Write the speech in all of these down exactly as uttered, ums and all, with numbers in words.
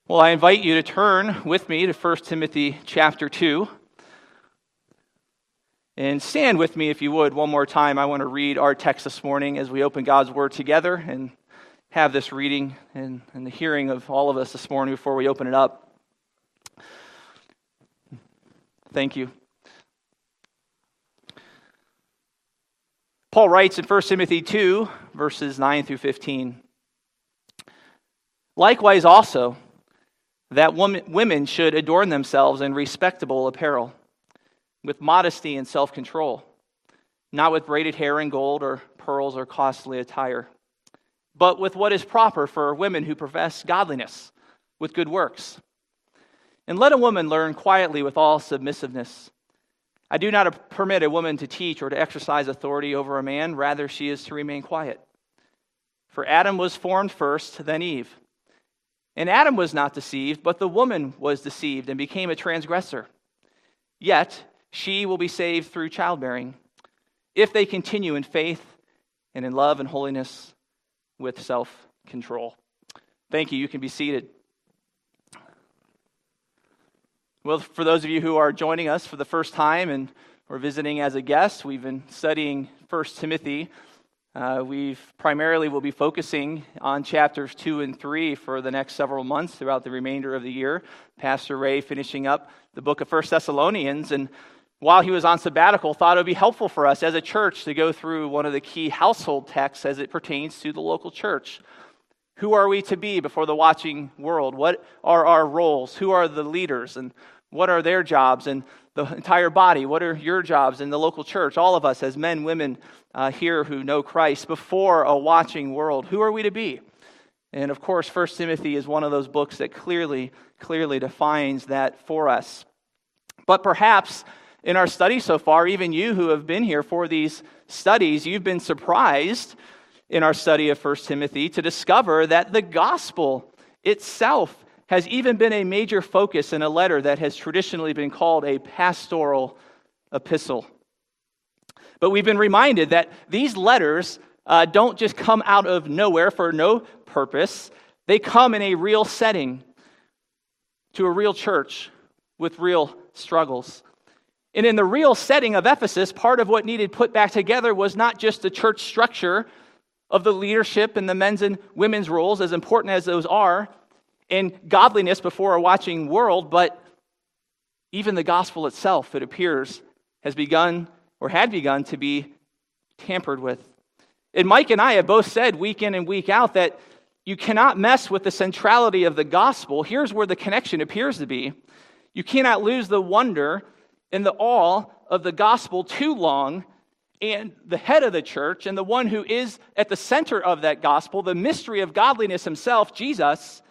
Well, I invite you to turn with me to First Timothy chapter two. And stand with me, if you would, one more time. I want to read our text this morning as we open God's Word together and have this reading and, and the hearing of all of us this morning before we open it up. Thank you. Paul writes in First Timothy two, verses nine through fifteen. Likewise also, that woman, women should adorn themselves in respectable apparel, with modesty and self-control, not with braided hair and gold or pearls or costly attire, but with what is proper for women who profess godliness, with good works. And let a woman learn quietly with all submissiveness. I do not permit a woman to teach or to exercise authority over a man, rather she is to remain quiet. For Adam was formed first, then Eve. And Adam was not deceived, but the woman was deceived and became a transgressor. Yet she will be saved through childbearing, if they continue in faith and in love and holiness with self-control. Thank you. You can be seated. Well, for those of you who are joining us for the first time and or visiting as a guest, we've been studying First Timothy. Uh, we've primarily will be focusing on chapters two and three for the next several months throughout the remainder of the year. Pastor Ray finishing up the book of First Thessalonians, and while he was on sabbatical, thought it would be helpful for us as a church to go through one of the key household texts as it pertains to the local church. Who are we to be before the watching world? What are our roles? Who are the leaders? And what are their jobs? And the entire body, what are your jobs in the local church? All of us as men, women uh, here who know Christ before a watching world. Who are we to be? And of course, First Timothy is one of those books that clearly, clearly defines that for us. But perhaps in our study so far, even you who have been here for these studies, you've been surprised in our study of First Timothy to discover that the gospel itself has even been a major focus in a letter that has traditionally been called a pastoral epistle. But we've been reminded that these letters uh, don't just come out of nowhere for no purpose. They come in a real setting to a real church with real struggles. And in the real setting of Ephesus, part of what needed put back together was not just the church structure of the leadership and the men's and women's roles, as important as those are, and godliness before a watching world, but even the gospel itself, it appears, has begun or had begun to be tampered with. And Mike and I have both said week in and week out that you cannot mess with the centrality of the gospel. Here's where the connection appears to be. You cannot lose the wonder and the awe of the gospel too long, and the head of the church and the one who is at the center of that gospel, the mystery of godliness himself, Jesus.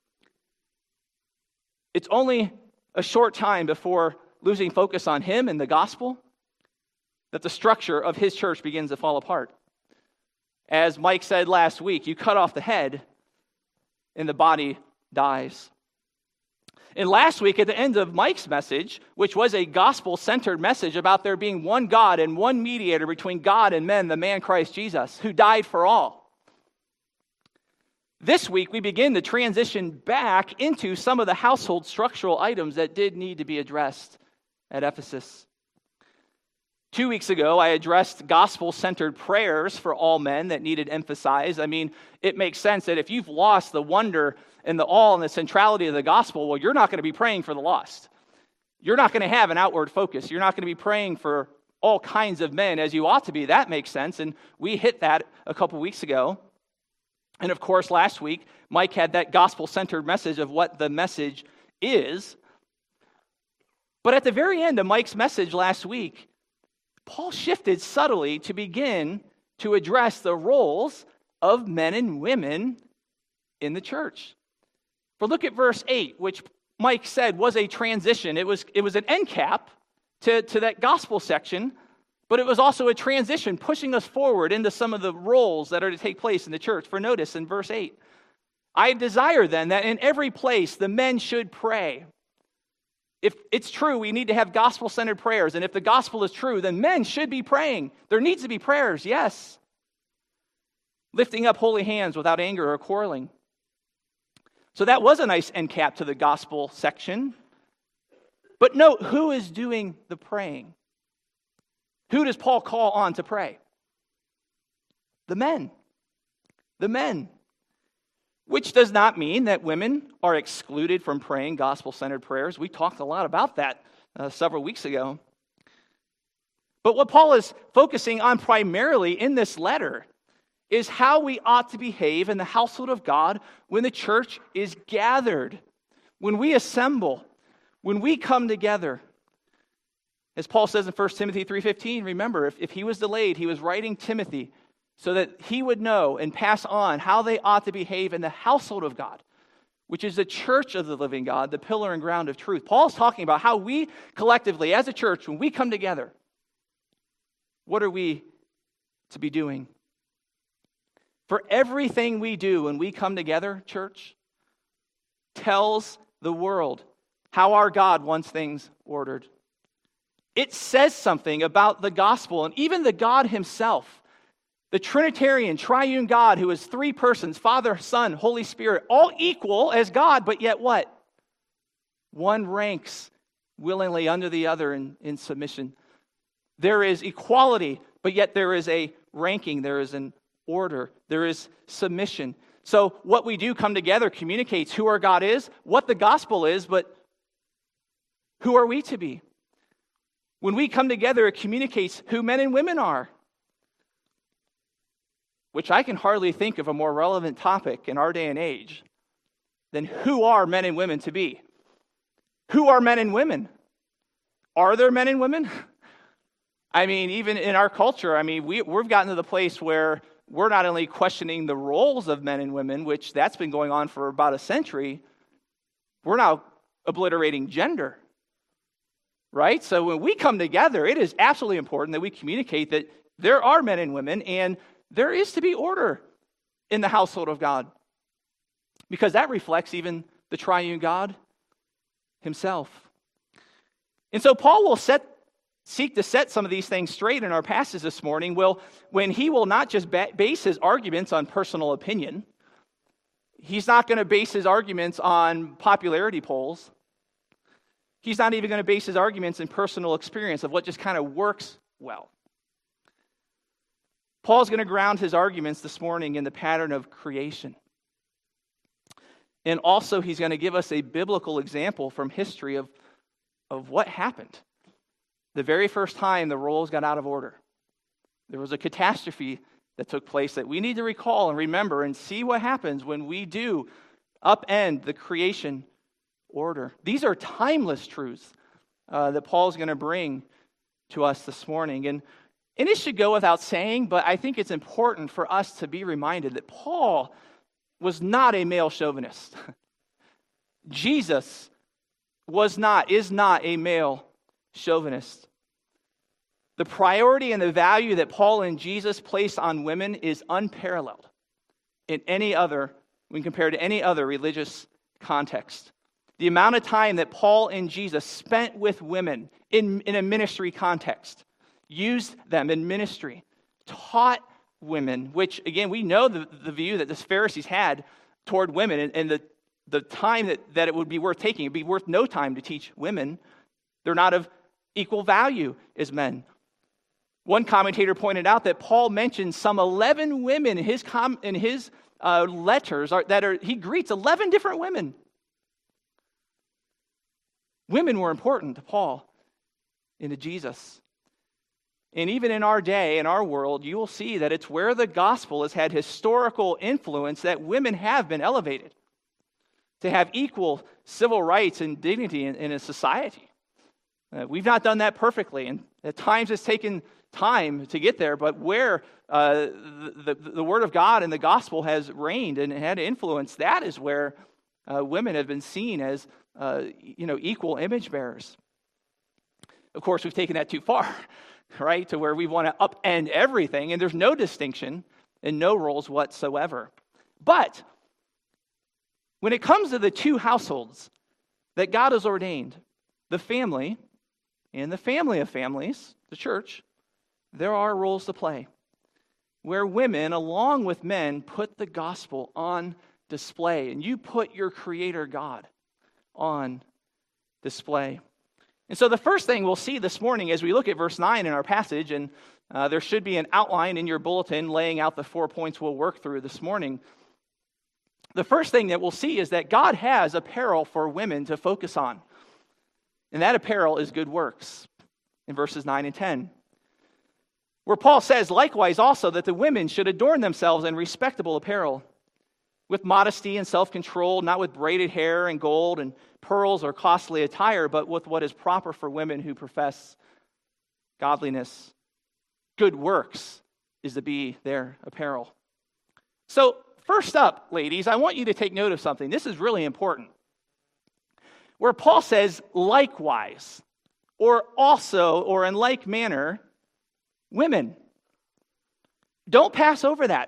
It's only a short time before losing focus on him and the gospel that the structure of his church begins to fall apart. As Mike said last week, you cut off the head and the body dies. And last week at the end of Mike's message, which was a gospel-centered message about there being one God and one mediator between God and men, the man Christ Jesus, who died for all. This week, we begin to transition back into some of the household structural items that did need to be addressed at Ephesus. Two weeks ago, I addressed gospel-centered prayers for all men that needed emphasized. I mean, it makes sense that if you've lost the wonder and the awe and the centrality of the gospel, well, you're not going to be praying for the lost. You're not going to have an outward focus. You're not going to be praying for all kinds of men as you ought to be. That makes sense, and we hit that a couple weeks ago. And of course, last week, Mike had that gospel-centered message of what the message is. But at the very end of Mike's message last week, Paul shifted subtly to begin to address the roles of men and women in the church. For look at verse eight, which Mike said was a transition. It was, it was an end cap to, to that gospel section, but it was also a transition pushing us forward into some of the roles that are to take place in the church. For notice in verse eight, I desire then that in every place the men should pray. If it's true, we need to have gospel-centered prayers. And if the gospel is true, then men should be praying. There needs to be prayers, yes. Lifting up holy hands without anger or quarreling. So that was a nice end cap to the gospel section. But note, who is doing the praying? Who does Paul call on to pray? The men. The men. Which does not mean that women are excluded from praying gospel-centered prayers. We talked a lot about that uh, several weeks ago. But what Paul is focusing on primarily in this letter is how we ought to behave in the household of God when the church is gathered, when we assemble, when we come together. As Paul says in First Timothy three fifteen, remember, if, if he was delayed, he was writing Timothy so that he would know and pass on how they ought to behave in the household of God, which is the church of the living God, the pillar and ground of truth. Paul's talking about how we collectively, as a church, when we come together, what are we to be doing? For everything we do when we come together, church, tells the world how our God wants things ordered. It says something about the gospel and even the God himself, the Trinitarian, triune God who is three persons, Father, Son, Holy Spirit, all equal as God, but yet what? One ranks willingly under the other in, in submission. There is equality, but yet there is a ranking, there is an order, there is submission. So what we do come together communicates who our God is, what the gospel is, but who are we to be? When we come together, it communicates who men and women are, which I can hardly think of a more relevant topic in our day and age than who are men and women to be. Who are men and women? Are there men and women? I mean, even in our culture, I mean, we, we've gotten to the place where we're not only questioning the roles of men and women, which that's been going on for about a century, we're now obliterating gender, right? So when we come together, it is absolutely important that we communicate that there are men and women, and there is to be order in the household of God, because that reflects even the triune God himself. And so Paul will set seek to set some of these things straight in our passage this morning, will when he will not just ba- base his arguments on personal opinion. He's not going to base his arguments on popularity polls. He's not even going to base his arguments in personal experience of what just kind of works well. Paul's going to ground his arguments this morning in the pattern of creation. And also he's going to give us a biblical example from history of, of what happened. The very first time the roles got out of order. There was a catastrophe that took place that we need to recall and remember and see what happens when we do upend the creation order. These are timeless truths uh, that Paul's going to bring to us this morning. And, and it should go without saying, but I think it's important for us to be reminded that Paul was not a male chauvinist. Jesus was not, is not a male chauvinist. The priority and the value that Paul and Jesus placed on women is unparalleled in any other, when compared to any other religious context. The amount of time that Paul and Jesus spent with women in, in a ministry context, used them in ministry, taught women, which again, we know the, the view that the Pharisees had toward women, and, and the, the time that, that it would be worth taking. It would be worth no time to teach women. They're not of equal value as men. One commentator pointed out that Paul mentions some eleven women in his com- in his uh, letters are, that are he greets eleven different women. Women were important to Paul and to Jesus. And even in our day, in our world, you will see that it's where the gospel has had historical influence that women have been elevated to have equal civil rights and dignity in, in a society. Uh, we've not done that perfectly, and at times it's taken time to get there, but where uh, the, the, the Word of God and the gospel has reigned and had influence, that is where uh, women have been seen as uh, you know, equal image bearers. Of course, we've taken that too far, right, to where we want to upend everything, and there's no distinction and no roles whatsoever. But when it comes to the two households that God has ordained, the family and the family of families, the church, there are roles to play where women, along with men, put the gospel on display, and you put your Creator God on display. And so the first thing we'll see this morning as we look at verse nine in our passage, and uh, there should be an outline in your bulletin laying out the four points we'll work through this morning. The first thing that we'll see is that God has apparel for women to focus on. And that apparel is good works in verses nine and ten. Where Paul says, likewise also, that the women should adorn themselves in respectable apparel, with modesty and self-control, not with braided hair and gold and pearls or costly attire, but with what is proper for women who profess godliness. Good works is to be their apparel. So, first up, ladies, I want you to take note of something. This is really important. Where Paul says, likewise, or also, or in like manner, women. Don't pass over that.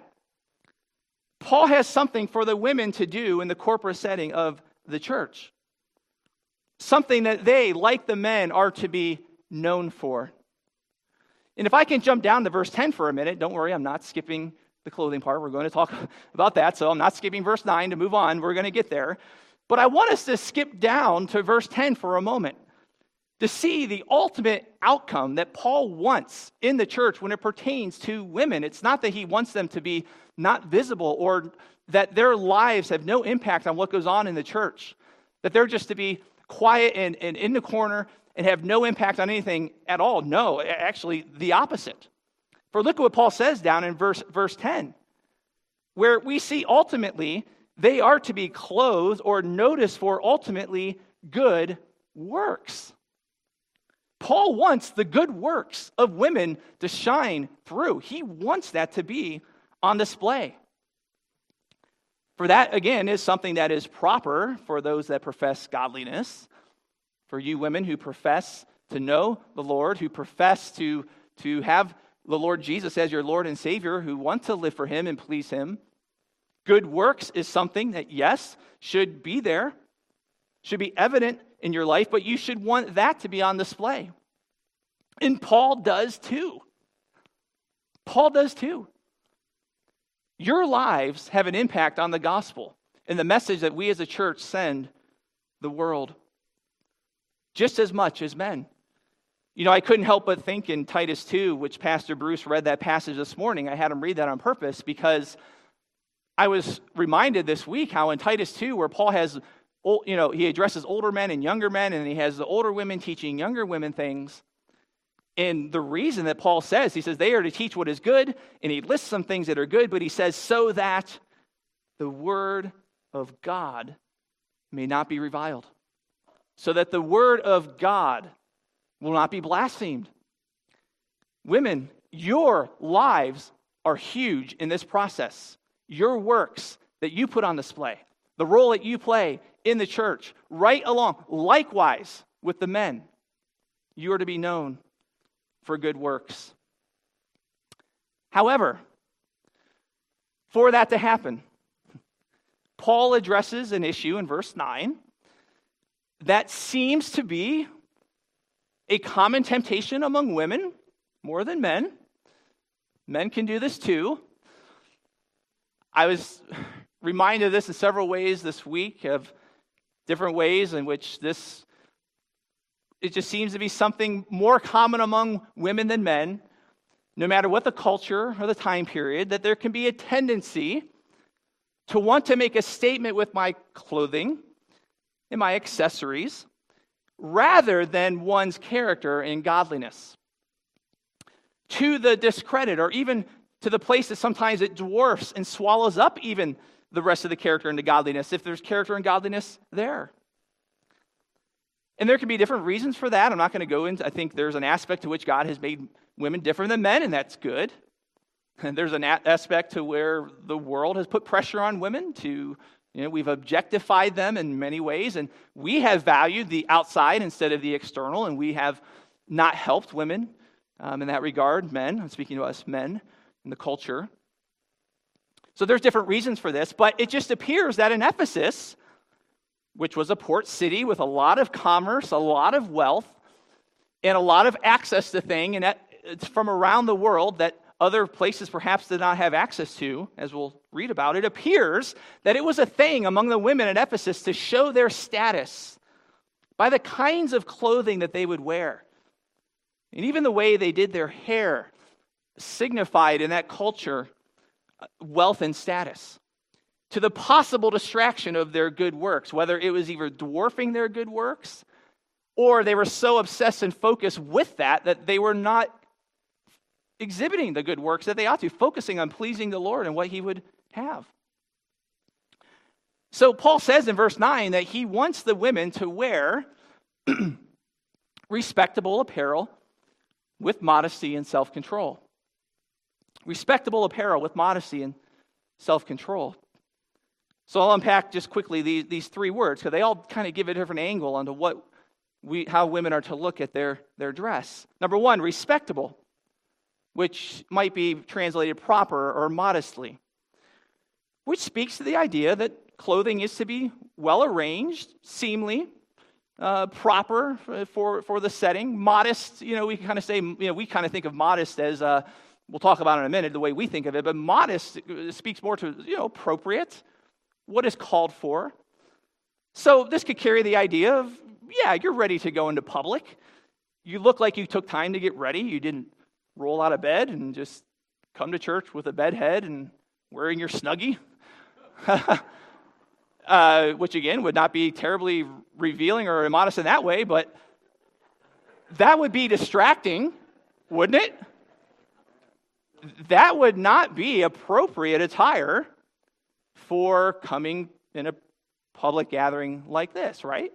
Paul has something for the women to do in the corporate setting of the church. Something that they, like the men, are to be known for. And if I can jump down to verse ten for a minute, don't worry, I'm not skipping the clothing part. We're going to talk about that, so I'm not skipping verse nine to move on. We're going to get there. But I want us to skip down to verse ten for a moment to see the ultimate outcome that Paul wants in the church when it pertains to women. It's not that he wants them to be not visible or that their lives have no impact on what goes on in the church, that they're just to be quiet and, and in the corner and have no impact on anything at all. No, actually the opposite. For look at what Paul says down in verse, verse ten, where we see ultimately they are to be clothed or noticed for ultimately good works. Paul wants the good works of women to shine through. He wants that to be on display. For that, again, is something that is proper for those that profess godliness. For you women who profess to know the Lord, who profess to, to have the Lord Jesus as your Lord and Savior, who want to live for Him and please Him. Good works is something that, yes, should be there, should be evident in your life, but you should want that to be on display. And Paul does too. Paul does too. Your lives have an impact on the gospel and the message that we as a church send the world, just as much as men. You know, I couldn't help but think in Titus two, which Pastor Bruce read that passage this morning. I had him read that on purpose because I was reminded this week how in Titus two, where Paul has, you know, he addresses older men and younger men, and he has the older women teaching younger women things. And the reason that Paul says, he says they are to teach what is good, and he lists some things that are good, but he says so that the word of God may not be reviled. So that the word of God will not be blasphemed. Women, your lives are huge in this process. Your works that you put on display, the role that you play in the church, right along, likewise with the men, you are to be known for good works. However, for that to happen, Paul addresses an issue in verse nine that seems to be a common temptation among women more than men. Men can do this too. I was reminded of this in several ways this week, of different ways in which this, it just seems to be something more common among women than men, no matter what the culture or the time period, that there can be a tendency to want to make a statement with my clothing and my accessories rather than one's character and godliness, to the discredit or even to the place that sometimes it dwarfs and swallows up even the rest of the character and the godliness, if there's character and godliness there. And there can be different reasons for that. I'm not going to go into, I think there's an aspect to which God has made women different than men, and that's good. And there's an a- aspect to where the world has put pressure on women to, you know, we've objectified them in many ways, and we have valued the outside instead of the external, and we have not helped women um, in that regard, men. I'm speaking to us men in the culture. So there's different reasons for this, but it just appears that in Ephesus, which was a port city with a lot of commerce, a lot of wealth, and a lot of access to things, and that, it's from around the world, that other places perhaps did not have access to, as we'll read about, it appears that it was a thing among the women at Ephesus to show their status by the kinds of clothing that they would wear. And even the way they did their hair signified in that culture wealth and status, to the possible distraction of their good works, whether it was either dwarfing their good works or they were so obsessed and focused with that that they were not exhibiting the good works that they ought to, focusing on pleasing the Lord and what he would have. So Paul says in verse nine that he wants the women to wear respectable apparel with modesty and self-control. Respectable apparel with modesty and self-control. So I'll unpack just quickly these, these three words, because they all kind of give a different angle onto what we, how women are to look at their, their dress. Number one, respectable, which might be translated proper or modestly, which speaks to the idea that clothing is to be well arranged, seemly, uh, proper for, for the setting. Modest, you know, we kind of say, you know, we kind of think of modest as, uh, we'll talk about in a minute the way we think of it, but modest speaks more to, you know, appropriate, what is called for. So this could carry the idea of, yeah, you're ready to go into public. You look like you took time to get ready. You didn't roll out of bed and just come to church with a bed head and wearing your Snuggie. uh, which, again, would not be terribly revealing or immodest in that way, but that would be distracting, wouldn't it? That would not be appropriate attire for coming in a public gathering like this, right?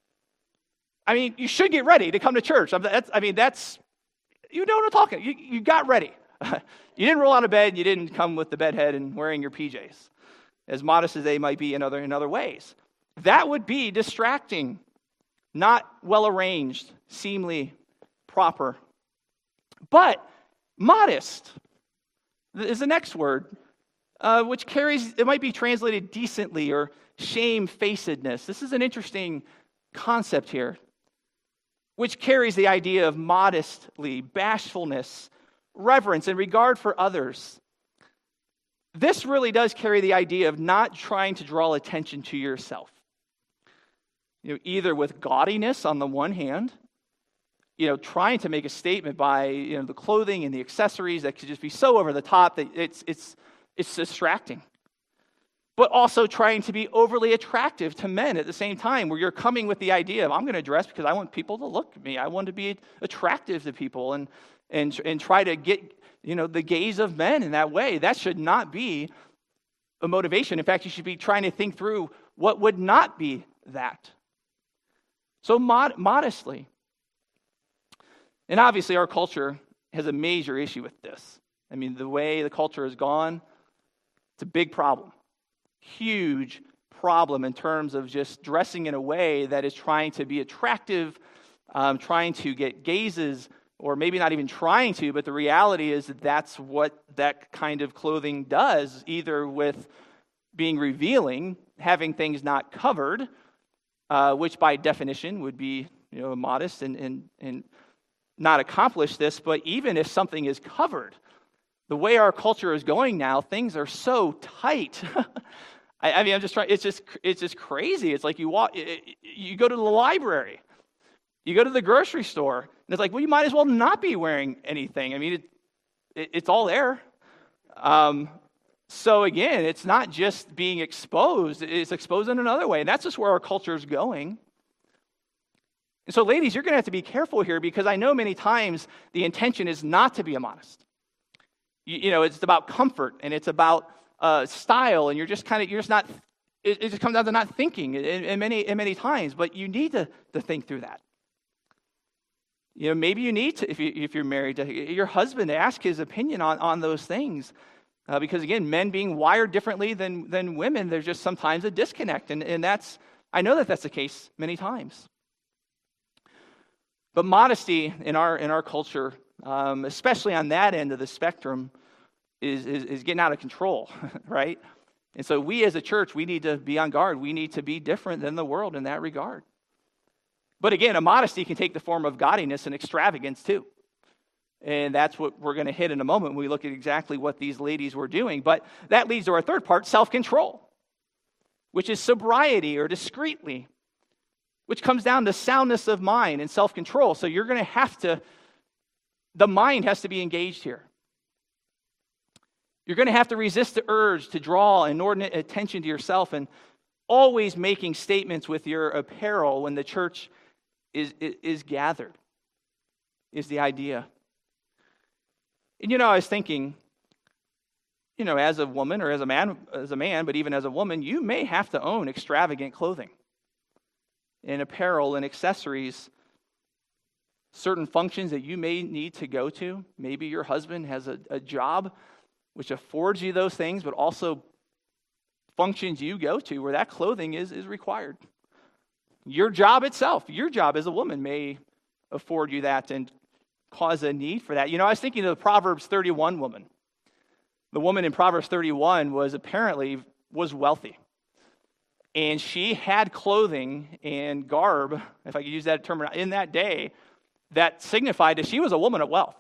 I mean, you should get ready to come to church. I mean, that's, you know what I'm talking. You, you got ready. You didn't roll out of bed. You didn't come with the bed head and wearing your P Js, as modest as they might be in other in other ways. That would be distracting, not well arranged, seemly, proper. But modest is the next word, uh, which carries, it might be translated decently or shamefacedness. This is an interesting concept here, which carries the idea of modestly, bashfulness, reverence, and regard for others. This really does carry the idea of not trying to draw attention to yourself. You know, either with gaudiness on the one hand, you know, trying to make a statement by, you know, the clothing and the accessories that could just be so over the top that it's it's it's distracting. But also trying to be overly attractive to men at the same time, where you're coming with the idea of, I'm going to dress because I want people to look at me. I want to be attractive to people and and and try to get, you know, the gaze of men in that way. That should not be a motivation. In fact, you should be trying to think through what would not be that. So mod- modestly. And obviously our culture has a major issue with this. I mean, the way the culture has gone, it's a big problem. Huge problem in terms of just dressing in a way that is trying to be attractive, um, trying to get gazes, or maybe not even trying to, but the reality is that that's what that kind of clothing does, either with being revealing, having things not covered, uh, which by definition would be, you know, modest and and and not accomplish this, but even if something is covered, the way our culture is going now, things are so tight. I, I mean, I'm just trying, it's just, it's just crazy. It's like you walk, you go to the library, you go to the grocery store, and it's like, well, you might as well not be wearing anything. I mean, it, it, it's all there. Um, so again, it's not just being exposed, it's exposed in another way. And that's just where our culture is going. And so, ladies, you're going to have to be careful here, because I know many times the intention is not to be immodest. You, you know, it's about comfort and it's about uh, style, and you're just kind of, you're just not, it, it just comes down to not thinking in, in many in many times, but you need to, to think through that. You know, maybe you need to, if, you, if you're married, to your husband to ask his opinion on, on those things. Uh, because, again, men being wired differently than, than women, there's just sometimes a disconnect. And, and that's, I know that that's the case many times. But modesty in our in our culture, um, especially on that end of the spectrum, is, is, is getting out of control, right? And so we as a church, we need to be on guard. We need to be different than the world in that regard. But again, a modesty can take the form of gaudiness and extravagance too. And that's what we're going to hit in a moment when we look at exactly what these ladies were doing. But that leads to our third part, self-control, which is sobriety or discreetly, which comes down to soundness of mind and self-control. So you're going to have to, the mind has to be engaged here. You're going to have to resist the urge to draw inordinate attention to yourself and always making statements with your apparel when the church is, is, is gathered, is the idea. And you know, I was thinking, you know, as a woman or as a man, as a man, but even as a woman, you may have to own extravagant clothing and apparel and accessories, certain functions that you may need to go to. Maybe your husband has a, a job which affords you those things, but also functions you go to where that clothing is, is required. Your job itself, your job as a woman may afford you that and cause a need for that. You know, I was thinking of the Proverbs thirty-one woman. The woman in Proverbs thirty-one was apparently was wealthy. And she had clothing and garb, if I could use that term, in that day, that signified that she was a woman of wealth.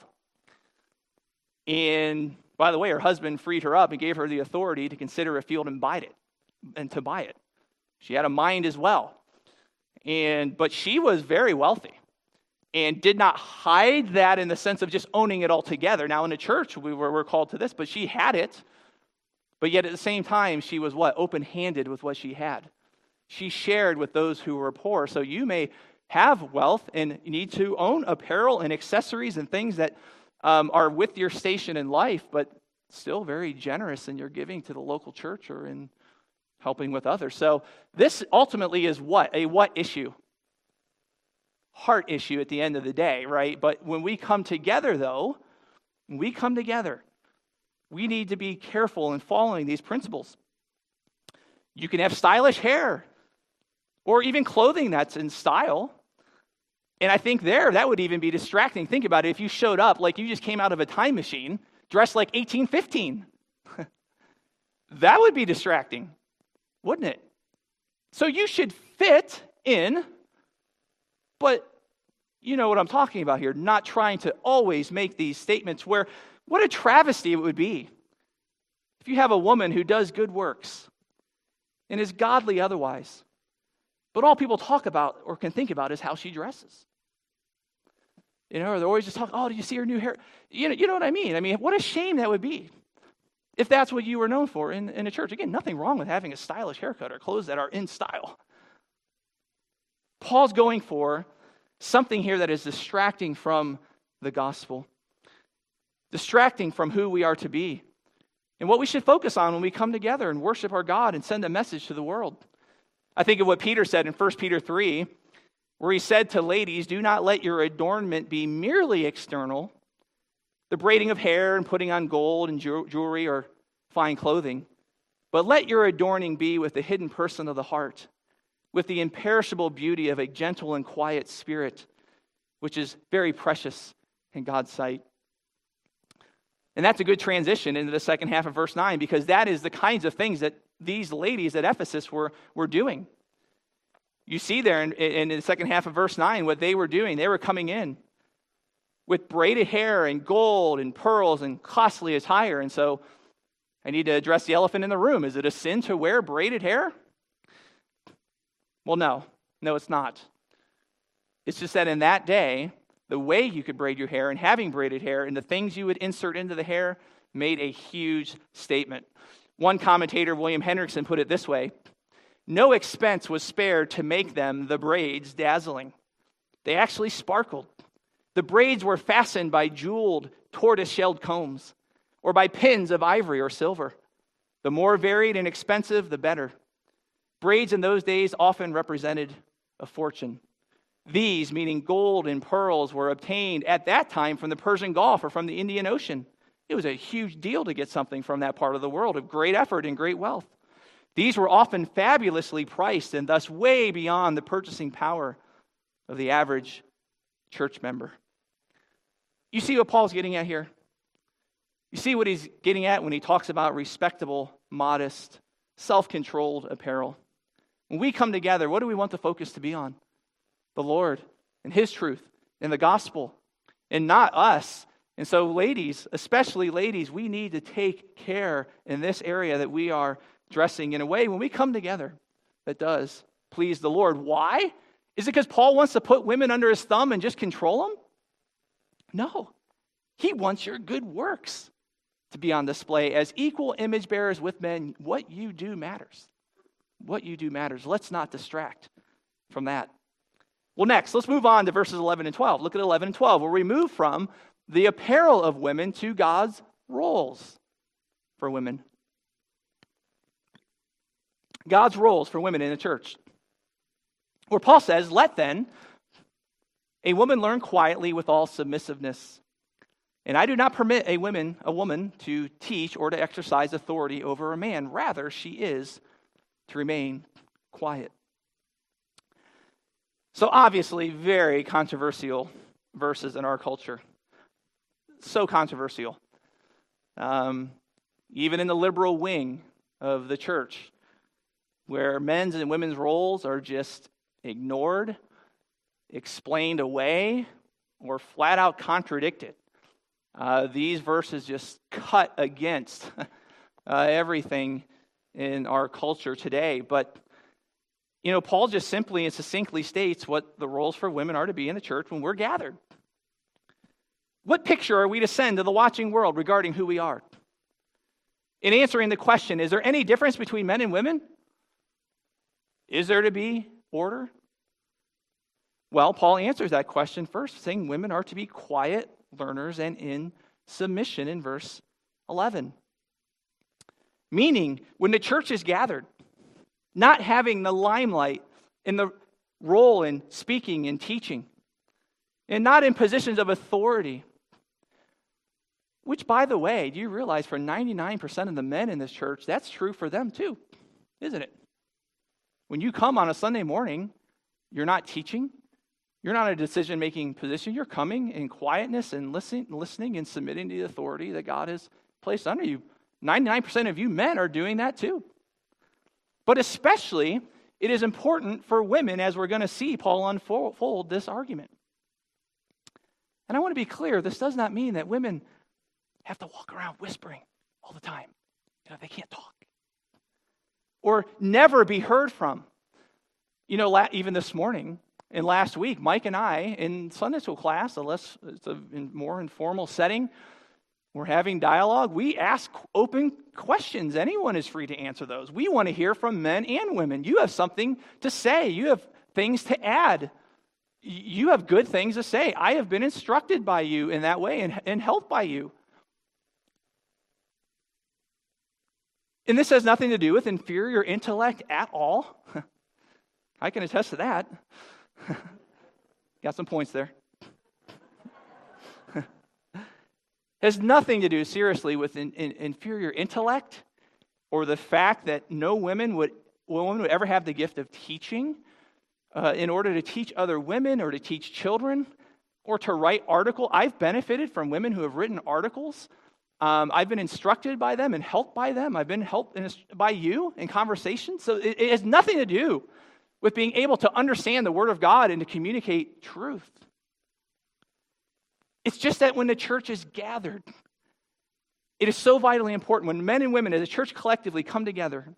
And by the way, her husband freed her up and gave her the authority to consider a field and buy it, and to buy it. She had a mind as well. And but she was very wealthy and did not hide that in the sense of just owning it all together. Now in the church, we were, were called to this, but she had it. But yet at the same time, she was what? Open-handed with what she had. She shared with those who were poor. So you may have wealth and need to own apparel and accessories and things that um, are with your station in life, but still very generous in your giving to the local church or in helping with others. So this ultimately is what? A what issue? Heart issue at the end of the day, right? But when we come together, though, when we come together, we need to be careful in following these principles. You can have stylish hair or even clothing that's in style. And I think there, that would even be distracting. Think about it. If you showed up like you just came out of a time machine, dressed like eighteen fifteen, that would be distracting, wouldn't it? So you should fit in, but you know what I'm talking about here, not trying to always make these statements where, what a travesty it would be if you have a woman who does good works and is godly otherwise, but all people talk about or can think about is how she dresses. You know, or they're always just talking, oh, did you see her new hair? You know, you know what I mean? I mean, what a shame that would be if that's what you were known for in, in a church. Again, nothing wrong with having a stylish haircut or clothes that are in style. Paul's going for something here that is distracting from the gospel, distracting from who we are to be, and what we should focus on when we come together and worship our God and send a message to the world. I think of what Peter said in First Peter three, where he said to ladies, do not let your adornment be merely external, the braiding of hair and putting on gold and jewelry or fine clothing, but let your adorning be with the hidden person of the heart, with the imperishable beauty of a gentle and quiet spirit, which is very precious in God's sight. And that's a good transition into the second half of verse nine, because that is the kinds of things that these ladies at Ephesus were, were doing. You see there in, in the second half of verse nine what they were doing. They were coming in with braided hair and gold and pearls and costly attire. And so I need to address the elephant in the room. Is it a sin to wear braided hair? Well, no. No, it's not. It's just that in that day, the way you could braid your hair and having braided hair and the things you would insert into the hair made a huge statement. One commentator, William Hendrickson, put it this way: no expense was spared to make them, the braids, dazzling. They actually sparkled. The braids were fastened by jeweled, tortoise-shelled combs, or by pins of ivory or silver. The more varied and expensive, the better. Braids in those days often represented a fortune. These, meaning gold and pearls, were obtained at that time from the Persian Gulf or from the Indian Ocean. It was a huge deal to get something from that part of the world of great effort and great wealth. These were often fabulously priced and thus way beyond the purchasing power of the average church member. You see what Paul's getting at here? You see what he's getting at when he talks about respectable, modest, self-controlled apparel. When we come together, what do we want the focus to be on? The Lord and His truth and the gospel, and not us And so ladies, especially ladies, we need to take care in this area that we are dressing in a way when we come together that does please the Lord. Why? Is it because Paul wants to put women under his thumb and just control them? No. He wants your good works to be on display as equal image bearers with men. What you do matters. What you do matters. Let's not distract from that. Well, next, let's move on to verses eleven and twelve. Look at eleven and twelve, where we move from the apparel of women to God's roles for women. God's roles for women in the church. Where Paul says, let then a woman learn quietly with all submissiveness. And I do not permit a woman, a woman to teach or to exercise authority over a man. Rather, she is to remain quiet. So obviously, very controversial verses in our culture. So controversial. Um, even in the liberal wing of the church, where men's and women's roles are just ignored, explained away, or flat out contradicted. Uh, these verses just cut against uh, everything in our culture today. But, you know, Paul just simply and succinctly states what the roles for women are to be in the church when we're gathered. What picture are we to send to the watching world regarding who we are? In answering the question, is there any difference between men and women? Is there to be order? Well, Paul answers that question first, saying women are to be quiet learners and in submission in verse eleven. Meaning, when the church is gathered, not having the limelight in the role in speaking and teaching, and not in positions of authority, which, by the way, do you realize for ninety-nine percent of the men in this church, that's true for them too, isn't it? When you come on a Sunday morning, you're not teaching. You're not in a decision-making position. You're coming in quietness and listening, listening and submitting to the authority that God has placed under you. ninety-nine percent of you men are doing that too. But especially, it is important for women, as we're going to see Paul unfold this argument. And I want to be clear, this does not mean that women have to walk around whispering all the time. You know, they can't talk. Or never be heard from. You know, even this morning and last week, Mike and I, in Sunday school class, unless it's a more informal setting, we're having dialogue. We ask open questions. Anyone is free to answer those. We want to hear from men and women. You have something to say. You have things to add. You have good things to say. I have been instructed by you in that way and, and helped by you. And this has nothing to do with inferior intellect at all. I can attest to that. Got some points there. Has nothing to do, seriously, with in, in, inferior intellect or the fact that no women would, women would ever have the gift of teaching uh, in order to teach other women or to teach children or to write articles. I've benefited from women who have written articles. Um, I've been instructed by them and helped by them. I've been helped in, by you in conversation. So it, it has nothing to do with being able to understand the Word of God and to communicate truth. It's just that when the church is gathered, it is so vitally important when men and women as a church collectively come together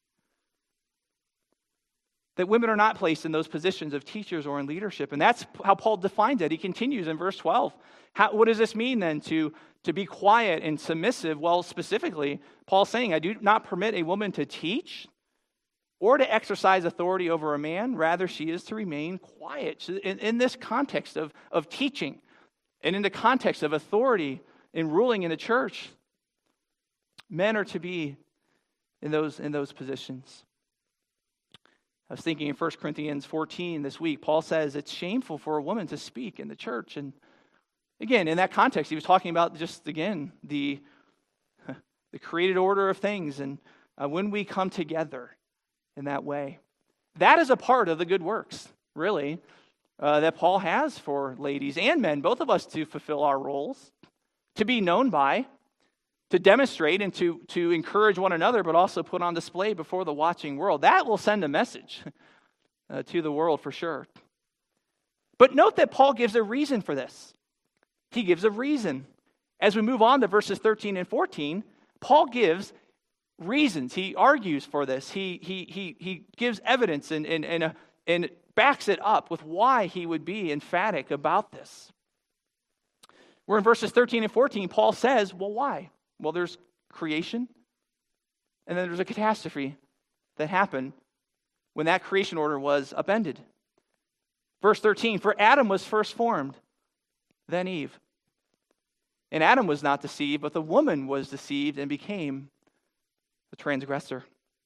that women are not placed in those positions of teachers or in leadership. And that's how Paul defines it. He continues in verse twelve. How, what does this mean then to, to be quiet and submissive? Well, specifically, Paul's saying, I do not permit a woman to teach or to exercise authority over a man. Rather, she is to remain quiet. So in, in this context of, of teaching and in the context of authority and ruling in the church, men are to be in those, in those positions. I was thinking in First Corinthians fourteen this week, Paul says it's shameful for a woman to speak in the church. And again, in that context, he was talking about just, again, the, the created order of things. And uh, when we come together in that way, that is a part of the good works, really, uh, that Paul has for ladies and men, both of us, to fulfill our roles, to be known by, to demonstrate and to, to encourage one another, but also put on display before the watching world. That will send a message uh, to the world for sure. But note that Paul gives a reason for this. He gives a reason. as we move on to verses thirteen and fourteen, Paul gives reasons. He argues for this. He he he he gives evidence and and and, uh, and backs it up with why he would be emphatic about this. We're in verses thirteen and fourteen. Paul says, well, why? Well, there's creation, and then there's a catastrophe that happened when that creation order was upended. Verse thirteen, for Adam was first formed, then Eve. And Adam was not deceived, but the woman was deceived and became the transgressor.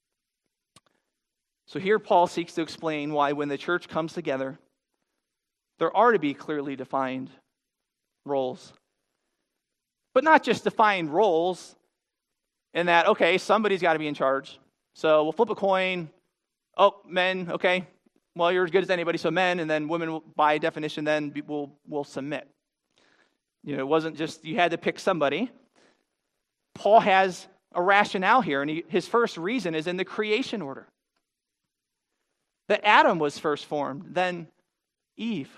So here Paul seeks to explain why when the church comes together, there are to be clearly defined roles. But not just defined roles in that, okay, somebody's got to be in charge. So we'll flip a coin. Oh, men, okay. Well, you're as good as anybody, so men, and then women, will, by definition, then will will submit. You know, it wasn't just you had to pick somebody. Paul has a rationale here, and he, his first reason is in the creation order. That Adam was first formed, then Eve.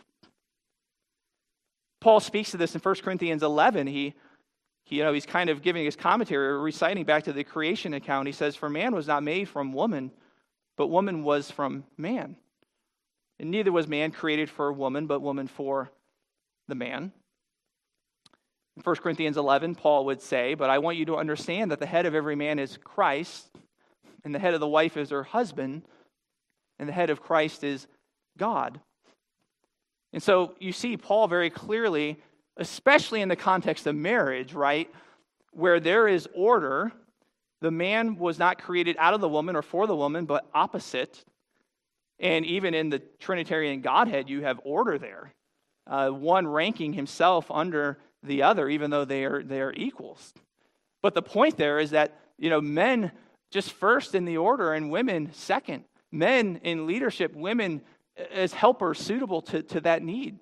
Paul speaks to this in First Corinthians eleven. He, he, you know, he's kind of giving his commentary, or reciting back to the creation account. He says, for man was not made from woman, but woman was from man. And neither was man created for woman, but woman for the man. In First Corinthians eleven, Paul would say, but I want you to understand that the head of every man is Christ, and the head of the wife is her husband, and the head of Christ is God. And so you see Paul very clearly, especially in the context of marriage, right, where there is order. The man was not created out of the woman or for the woman, but opposite. And even in the Trinitarian Godhead, you have order there. Uh, one ranking himself under the other, even though they are they are equals. But the point there is that, you know, men just first in the order and women second. Men in leadership, women as helpers suitable to, to that need.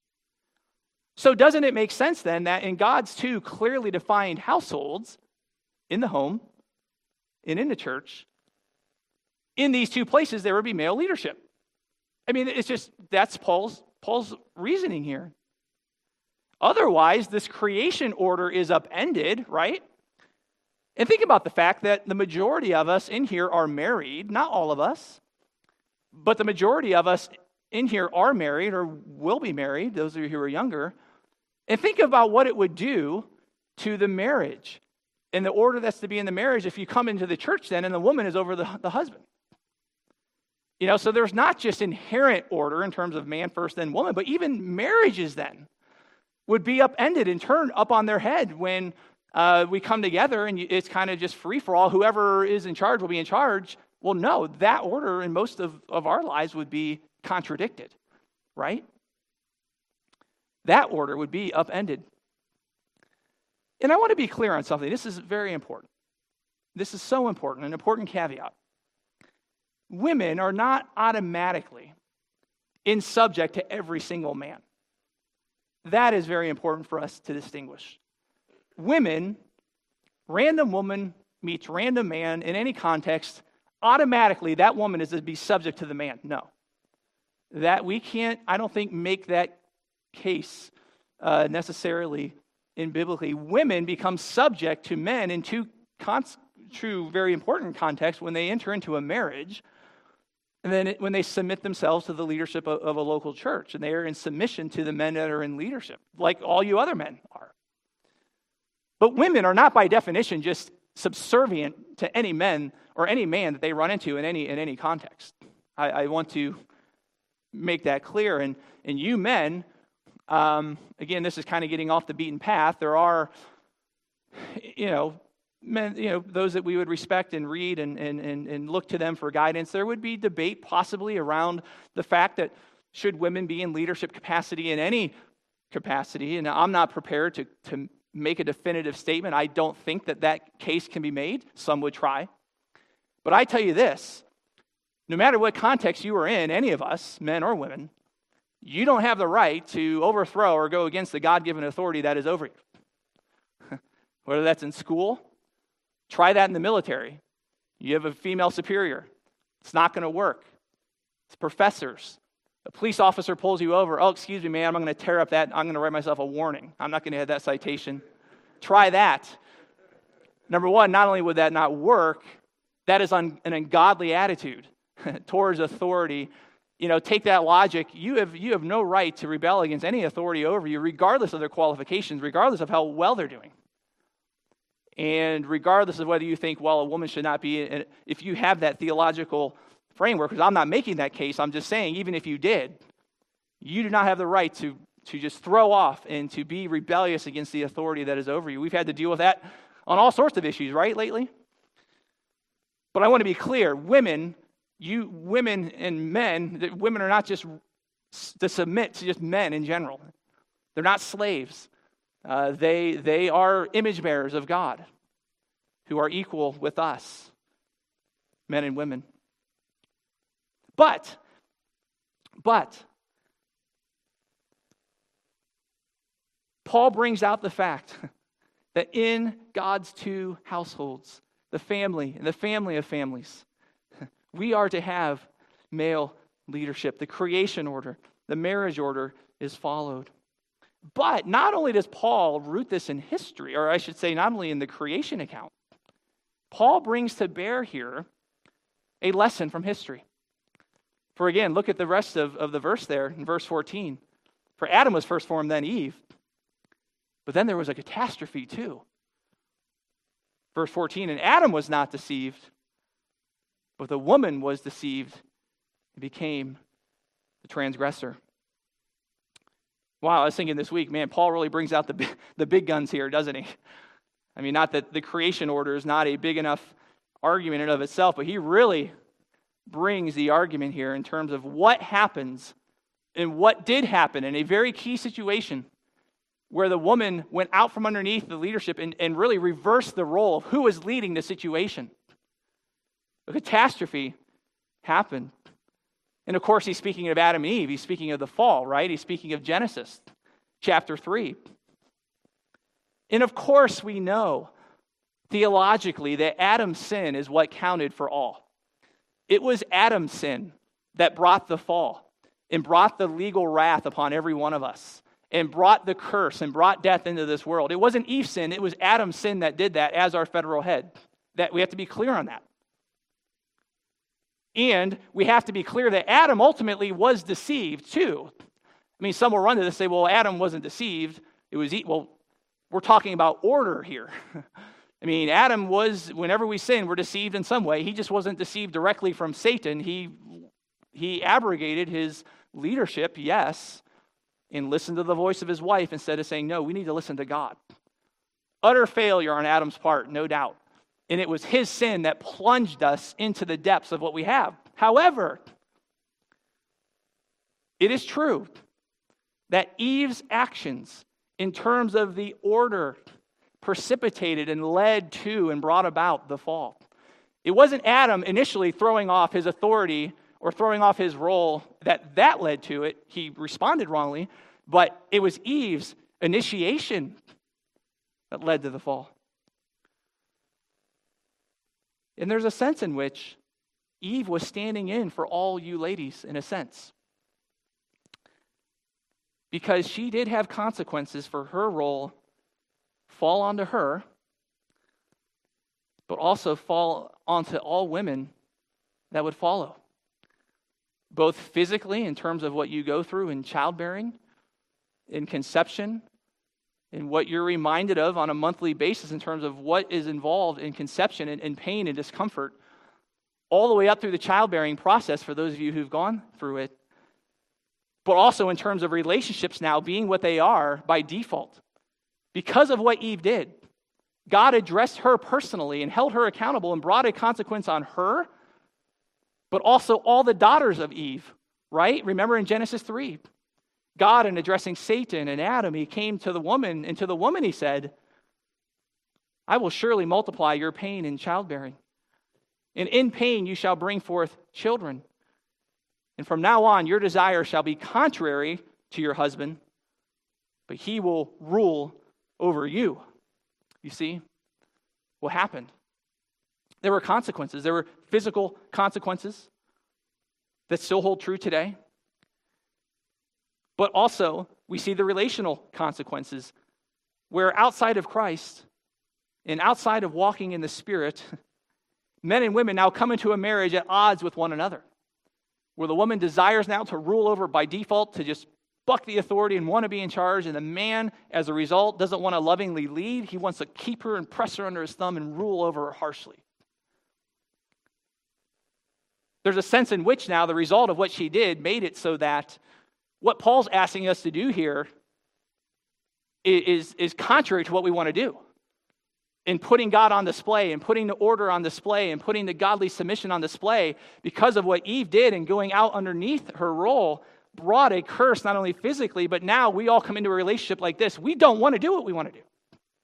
So doesn't it make sense then that in God's two clearly defined households, in the home and in the church, in these two places there would be male leadership? I mean, it's just, that's Paul's Paul's reasoning here. Otherwise, this creation order is upended, right? And think about the fact that the majority of us in here are married, not all of us, but the majority of us in here are married or will be married, those of you who are younger. And think about what it would do to the marriage and the order that's to be in the marriage if you come into the church then and the woman is over the, the husband. You know, so there's not just inherent order in terms of man first, then woman, but even marriages then would be upended and turned up on their head when uh, we come together and it's kind of just free for all. Whoever is in charge will be in charge. Well, no, that order in most of, of our lives would be contradicted, right? That order would be upended. And I want to be clear on something. This is very important. This is so important, an important caveat. Women are not automatically in subject to every single man. That is very important for us to distinguish. Women, random woman meets random man in any context, automatically that woman is to be subject to the man. No. That we can't, I don't think, make that case uh, necessarily in biblically. Women become subject to men in two con- true, very important contexts when they enter into a marriage, and then it, when they submit themselves to the leadership of, of a local church, and they are in submission to the men that are in leadership, like all you other men are. But women are not by definition just subservient to any men or any man that they run into in any in any context. I, I want to make that clear. And, and you men, um, again, this is kind of getting off the beaten path. There are, you know, men, you know, those that we would respect and read and, and, and, and look to them for guidance. There would be debate possibly around the fact that should women be in leadership capacity in any capacity. And I'm not prepared to, to make a definitive statement. I don't think that that case can be made. Some would try. But I tell you this, no matter what context you are in, any of us, men or women, you don't have the right to overthrow or go against the God-given authority that is over you. Whether that's in school, try that in the military. You have a female superior. It's not going to work. It's professors. A police officer pulls you over. Oh, excuse me, ma'am, I'm going to tear up that. I'm going to write myself a warning. I'm not going to have that citation. try that. Number one, not only would that not work, that is un, an ungodly attitude towards authority. You know, take that logic. You have you have no right to rebel against any authority over you, regardless of their qualifications, regardless of how well they're doing. And regardless of whether you think, well, a woman should not be, if you have that theological framework, because I'm not making that case, I'm just saying, even if you did, you do not have the right to, to just throw off and to be rebellious against the authority that is over you. We've had to deal with that on all sorts of issues, right, lately? But I want to be clear, women, you women and men, that women are not just to submit to just men in general. They're not slaves. Uh, they, they are image bearers of God who are equal with us, men and women. But, but, Paul brings out the fact that in God's two households, the family and the family of families, we are to have male leadership. The creation order, the marriage order is followed. But not only does Paul root this in history, or I should say not only in the creation account, Paul brings to bear here a lesson from history. For again, look at the rest of, of the verse there in verse fourteen. For Adam was first formed, then Eve. But then there was a catastrophe too. Verse fourteen, and Adam was not deceived, but the woman was deceived and became the transgressor. Wow, I was thinking this week, man, Paul really brings out the, the big guns here, doesn't he? I mean, not that the creation order is not a big enough argument in and of itself, but he really brings the argument here in terms of what happens and what did happen in a very key situation where the woman went out from underneath the leadership and, and really reversed the role of who was leading the situation. A catastrophe happened. And of course, he's speaking of Adam and Eve. He's speaking of the fall, right? He's speaking of Genesis chapter three. And of course, we know theologically that Adam's sin is what counted for all. It was Adam's sin that brought the fall and brought the legal wrath upon every one of us and brought the curse and brought death into this world. It wasn't Eve's sin, it was Adam's sin that did that as our federal head. That we have to be clear on that. And we have to be clear that Adam ultimately was deceived too. I mean, some will run to this and say, well, Adam wasn't deceived. It was, well, we're talking about order here. I mean, Adam was, whenever we sin, we're deceived in some way. He just wasn't deceived directly from Satan. He, he abrogated his leadership, yes, and listened to the voice of his wife instead of saying, no, we need to listen to God. Utter failure on Adam's part, no doubt. And it was his sin that plunged us into the depths of what we have. However, it is true that Eve's actions in terms of the order precipitated and led to and brought about the fall. It wasn't Adam initially throwing off his authority or throwing off his role that that led to it. He responded wrongly, but it was Eve's initiation that led to the fall. And there's a sense in which Eve was standing in for all you ladies, in a sense. Because she did have consequences for her role fall onto her, but also fall onto all women that would follow. Both physically, in terms of what you go through in childbearing, in conception, and what you're reminded of on a monthly basis in terms of what is involved in conception and, and pain and discomfort, all the way up through the childbearing process for those of you who've gone through it, but also in terms of relationships now being what they are by default. Because of what Eve did, God addressed her personally and held her accountable and brought a consequence on her, but also all the daughters of Eve, right? Remember in Genesis three, God, in addressing Satan and Adam, he came to the woman, and to the woman he said, I will surely multiply your pain in childbearing. And in pain you shall bring forth children. And from now on your desire shall be contrary to your husband, but he will rule over you. You see what happened? There were consequences. There were physical consequences that still hold true today. But also, we see the relational consequences where outside of Christ and outside of walking in the Spirit, men and women now come into a marriage at odds with one another, where the woman desires now to rule over by default, to just buck the authority and want to be in charge, and the man, as a result, doesn't want to lovingly lead. He wants to keep her and press her under his thumb and rule over her harshly. There's a sense in which now the result of what she did made it so that what Paul's asking us to do here is, is contrary to what we want to do. In putting God on display and putting the order on display and putting the godly submission on display, because of what Eve did and going out underneath her role, brought a curse not only physically, but now we all come into a relationship like this. We don't want to do what we want to do.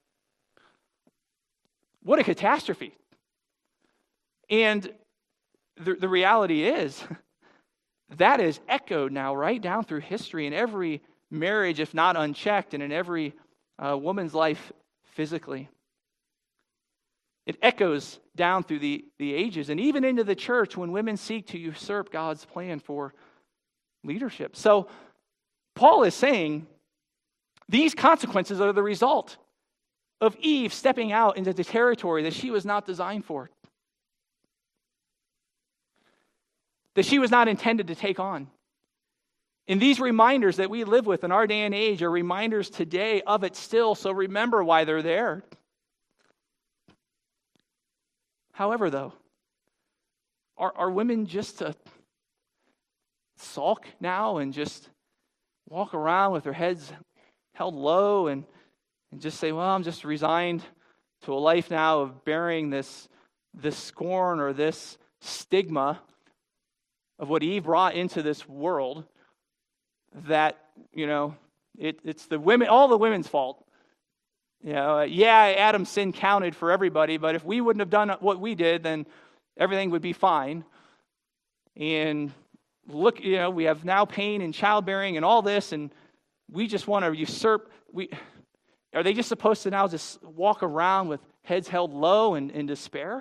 What a catastrophe. And the, the reality is, that is echoed now right down through history in every marriage, if not unchecked, and in every uh, woman's life physically. It echoes down through the, the ages and even into the church when women seek to usurp God's plan for leadership. So Paul is saying these consequences are the result of Eve stepping out into the territory that she was not designed for, that she was not intended to take on. And these reminders that we live with in our day and age are reminders today of it still, so remember why they're there. However, though, are, are women just to sulk now and just walk around with their heads held low and, and just say, well, I'm just resigned to a life now of bearing this, this scorn or this stigma of what Eve brought into this world, that, you know, it, it's the women, all the women's fault. You know, yeah, Adam's sin counted for everybody, but if we wouldn't have done what we did, then everything would be fine. And look, you know, we have now pain and childbearing and all this, and we just want to usurp. We are they just supposed to now just walk around with heads held low and in despair?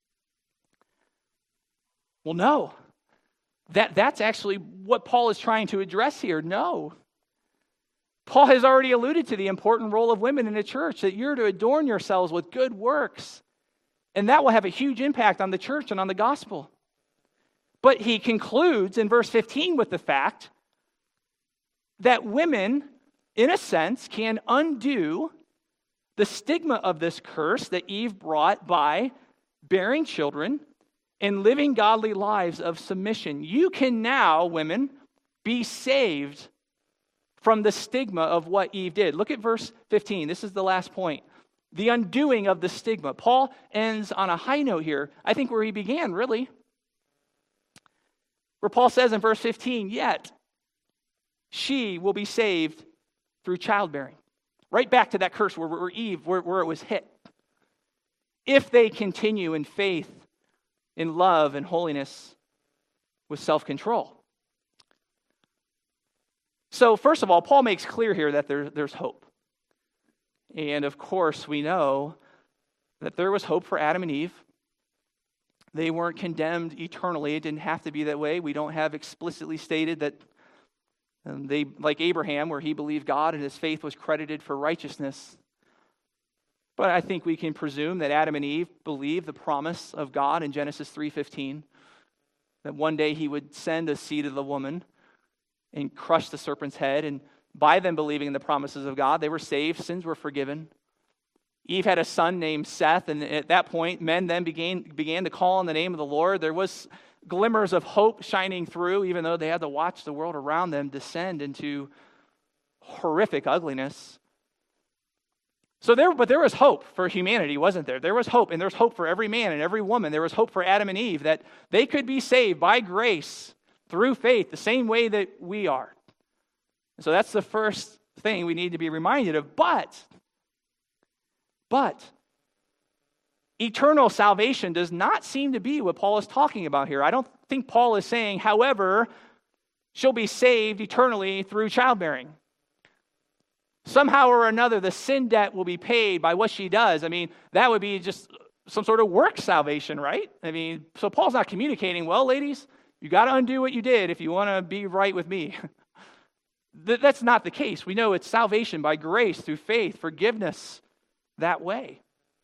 Well, no. That that's actually what Paul is trying to address here. No. Paul has already alluded to the important role of women in the church, that you're to adorn yourselves with good works. And that will have a huge impact on the church and on the gospel. But he concludes in verse fifteen with the fact that women, in a sense, can undo the stigma of this curse that Eve brought by bearing children and living godly lives of submission. You can now, women, be saved from the stigma of what Eve did. Look at verse fifteen. This is the last point. The undoing of the stigma. Paul ends on a high note here. I think where he began, really. Where Paul says in verse fifteen, yet she will be saved through childbearing. Right back to that curse where, where Eve, where, where it was hit. If they continue in faith, in love, and holiness, with self-control. So, first of all, Paul makes clear here that there, there's hope. And, of course, we know that there was hope for Adam and Eve. They weren't condemned eternally. It didn't have to be that way. We don't have explicitly stated that um, they, like Abraham, where he believed God and his faith was credited for righteousness. But I think we can presume that Adam and Eve believed the promise of God in Genesis three fifteen, that one day he would send a seed of the woman and crush the serpent's head, and by them believing in the promises of God, they were saved, sins were forgiven. Eve had a son named Seth, and at that point, men then began, began to call on the name of the Lord. There was glimmers of hope shining through, even though they had to watch the world around them descend into horrific ugliness. So there, but there was hope for humanity, wasn't there? There was hope, and there's hope for every man and every woman. There was hope for Adam and Eve, that they could be saved by grace through faith, the same way that we are. And so that's the first thing we need to be reminded of. But, but, eternal salvation does not seem to be what Paul is talking about here. I don't think Paul is saying, however, she'll be saved eternally through childbearing. Somehow or another, the sin debt will be paid by what she does. I mean, that would be just some sort of work salvation, right? I mean, so Paul's not communicating, well, ladies, you got to undo what you did if you want to be right with me. th- that's not the case. We know it's salvation by grace, through faith, forgiveness that way.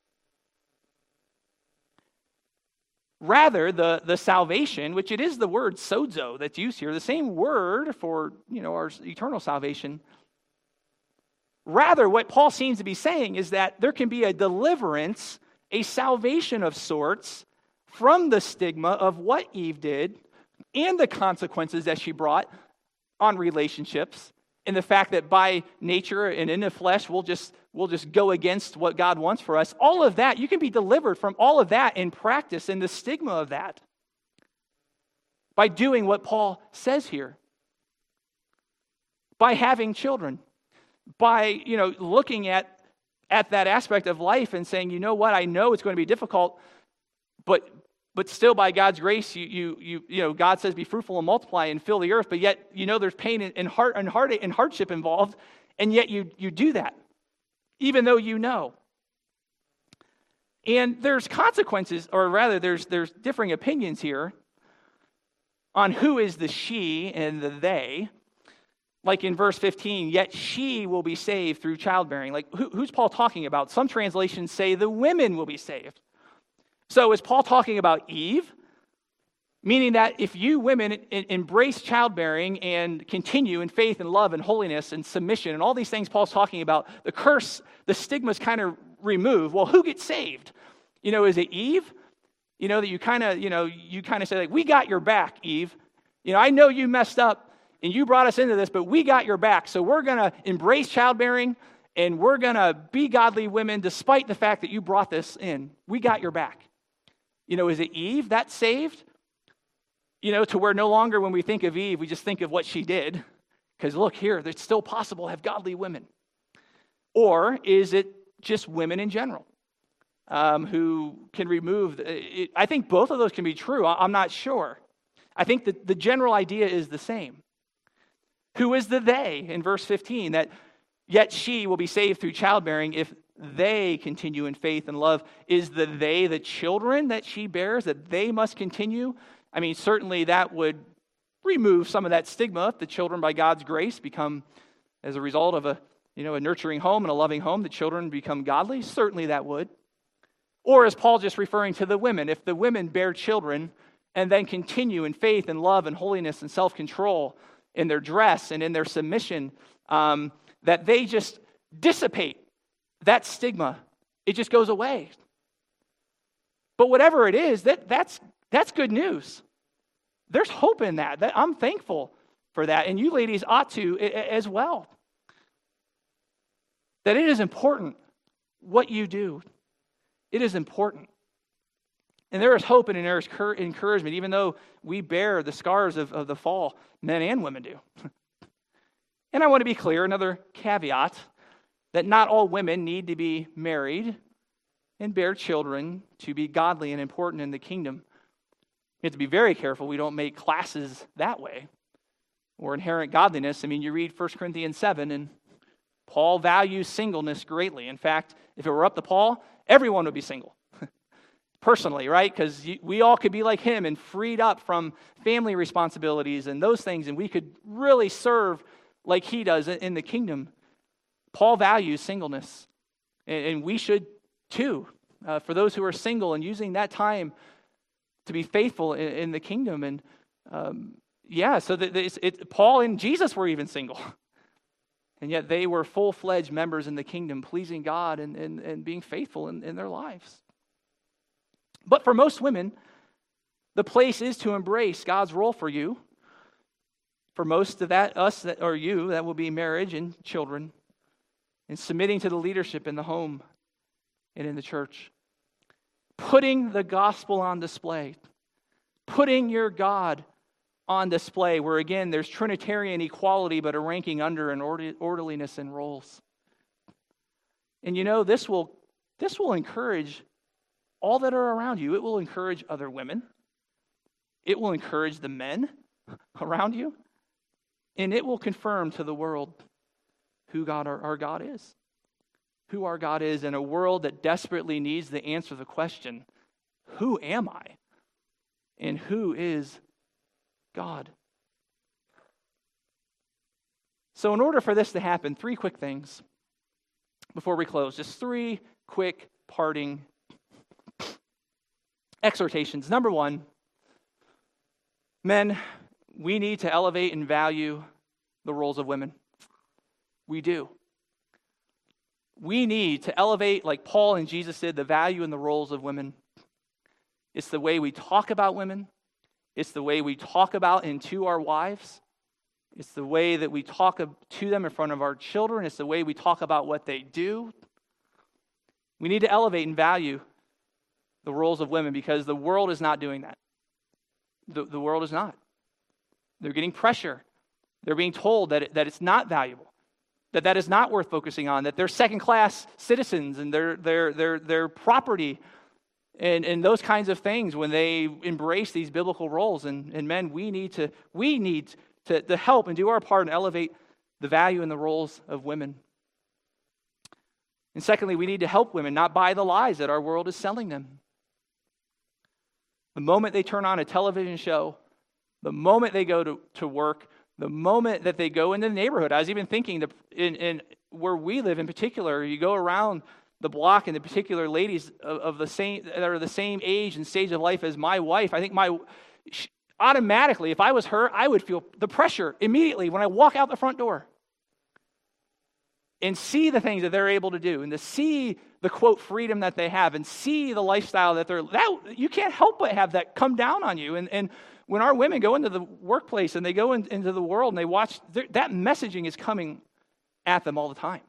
Rather, the, the salvation, which it is the word sozo that's used here, the same word for, you know, our eternal salvation. Rather, what Paul seems to be saying is that there can be a deliverance, a salvation of sorts from the stigma of what Eve did and the consequences that she brought on relationships, and the fact that by nature and in the flesh we'll just we'll just go against what God wants for us. All of that, you can be delivered from all of that in practice and the stigma of that by doing what Paul says here. By having children. By, you know, looking at, at that aspect of life and saying, you know what, I know it's going to be difficult, but but still by God's grace, you you you you know, God says be fruitful and multiply and fill the earth, but yet you know there's pain and, and heart and heart and hardship involved, and yet you you do that, even though you know. And there's consequences, or rather there's there's differing opinions here on who is the she and the they. Like in verse fifteen, yet she will be saved through childbearing. Like, who, who's Paul talking about? Some translations say the women will be saved. So is Paul talking about Eve? Meaning that if you women embrace childbearing and continue in faith and love and holiness and submission and all these things Paul's talking about, the curse, the stigma's kind of removed. Well, who gets saved? You know, is it Eve? You know, that you kind of, you know, you kind of say, like, we got your back, Eve. You know, I know you messed up and you brought us into this, but we got your back. So we're going to embrace childbearing and we're going to be godly women despite the fact that you brought this in. We got your back. You know, is it Eve that's saved? You know, to where no longer when we think of Eve, we just think of what she did. Because look here, it's still possible to have godly women. Or is it just women in general um, who can remove, it? I think both of those can be true. I'm not sure. I think that the general idea is the same. Who is the they in verse fifteen? That yet she will be saved through childbearing if they continue in faith and love. Is the they the children that she bears, that they must continue? I mean, certainly that would remove some of that stigma if the children by God's grace become, as a result of a, you know, a nurturing home and a loving home, the children become godly. Certainly that would. Or is Paul just referring to the women? If the women bear children and then continue in faith and love and holiness and self-control in their dress and in their submission, um, that they just dissipate that stigma. It just goes away. But whatever it is, that that's that's good news. There's hope in that. that. I'm thankful for that. And you ladies ought to as well. That it is important what you do. It is important. And there is hope and there is encouragement, even though we bear the scars of, of the fall, men and women do. And I want to be clear, another caveat, that not all women need to be married and bear children to be godly and important in the kingdom. We have to be very careful we don't make classes that way, or inherent godliness. I mean, you read First Corinthians seven, and Paul values singleness greatly. In fact, if it were up to Paul, everyone would be single. Personally, right? Because we all could be like him and freed up from family responsibilities and those things, and we could really serve like he does in the kingdom. Paul values singleness, and we should too. Uh, for those who are single and using that time to be faithful in, in the kingdom. And um, yeah, so that it's, it, Paul and Jesus were even single. And yet they were full-fledged members in the kingdom, pleasing God and, and, and being faithful in, in their lives. But for most women, the place is to embrace God's role for you. For most of that, us that, or you, that will be marriage and children, and submitting to the leadership in the home and in the church. Putting the gospel on display. Putting your God on display, where again, there's Trinitarian equality, but a ranking under in orderliness and roles. And you know, this will this will encourage all that are around you. It will encourage other women. It will encourage the men around you. And it will confirm to the world who God our, our God is. Who our God is in a world that desperately needs the answer to the question, who am I? And who is God? So in order for this to happen, three quick things before we close. Just three quick parting exhortations. Number one, men, we need to elevate and value the roles of women. We do. We need to elevate, like Paul and Jesus did, the value and the roles of women. It's the way we talk about women. It's the way we talk about and to our wives. It's the way that we talk to them in front of our children. It's the way we talk about what they do. We need to elevate and value the roles of women because the world is not doing that. The, the world is not. They're getting pressure. They're being told that, it, that it's not valuable, that that is not worth focusing on, that they're second-class citizens and they're, they're, they're, they're property and, and those kinds of things when they embrace these biblical roles. And, and men, we need to, we need To, to help and do our part and elevate the value and the roles of women. And secondly, we need to help women not buy the lies that our world is selling them. The moment they turn on a television show, the moment they go to, to work, the moment that they go into the neighborhood. I was even thinking that in, in where we live in particular, you go around the block and the particular ladies of, of the same that are the same age and stage of life as my wife. I think my she, automatically, if I was her, I would feel the pressure immediately when I walk out the front door and see the things that they're able to do and to see the, quote, freedom that they have and see the lifestyle that they're, that you can't help but have that come down on you. And, and when our women go into the workplace and they go in, into the world and they watch, that messaging is coming at them all the time.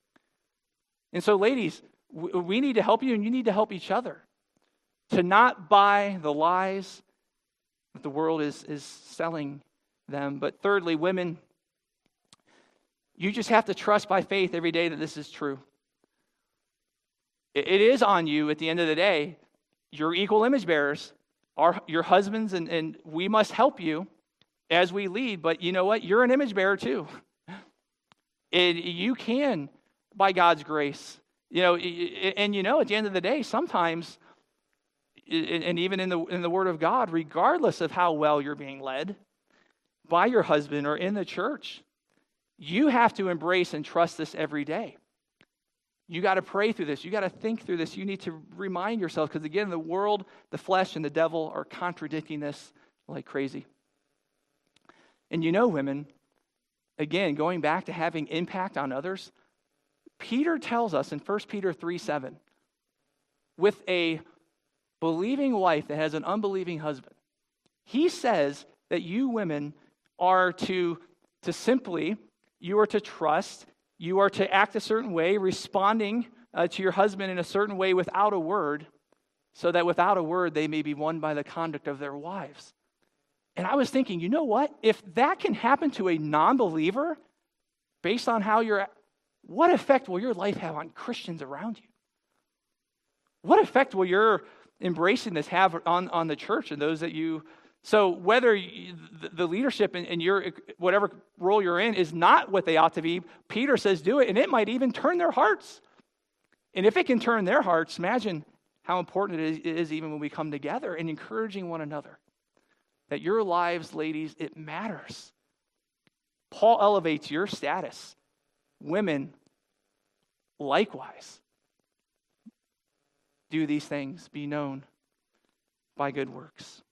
And so, ladies, we need to help you and you need to help each other to not buy the lies that the world is, is selling them. But thirdly, women, you just have to trust by faith every day that this is true. It, it is on you at the end of the day. You're equal image bearers. Our, your husbands, and, and we must help you as we lead. But you know what? You're an image bearer too. And you can, by God's grace, you know, and you know, at the end of the day, sometimes, and even in the in the Word of God, regardless of how well you're being led by your husband or in the church, you have to embrace and trust this every day. You got to pray through this. You got to think through this. You need to remind yourself, because again, the world, the flesh, and the devil are contradicting this like crazy. And you know, women, again, going back to having impact on others, Peter tells us in First Peter three seven, with a believing wife that has an unbelieving husband, he says that you women are to, to simply, you are to trust, you are to act a certain way, responding uh, to your husband in a certain way without a word, so that without a word they may be won by the conduct of their wives. And I was thinking, you know what? If that can happen to a non-believer, based on how you're, what effect will your life have on Christians around you? What effect will your embracing this have on, on the church and those that you, so whether you, the, the leadership in, in your, whatever role you're in is not what they ought to be, Peter says do it, and it might even turn their hearts. And if it can turn their hearts, imagine how important it is, it is even when we come together and encouraging one another. That your lives, ladies, it matters. Paul elevates your status. Women, likewise, do these things, be known by good works.